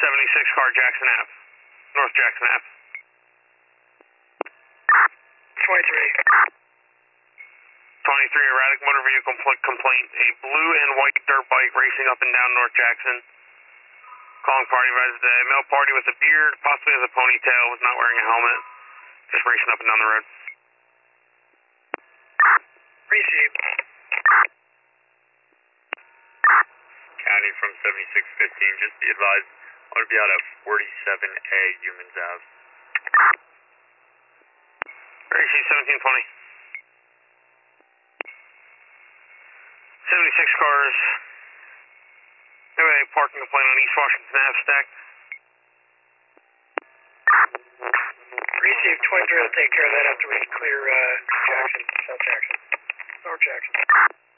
76 car Jackson Ave. North Jackson Ave. 23. 23, erratic motor vehicle complaint. A blue and white dirt bike racing up and down North Jackson. Calling party advised a male party with a beard, possibly has a ponytail, was not wearing a helmet. Just racing up and down the road. Received. County from 7615, just be advised, I'm going to be out at 47A Humans Ave. Racing 1720. 76 cars. Have a parking complaint on East Washington Ave stack. Received. 23 will take care of that after we clear Jackson, South Jackson, North Jackson.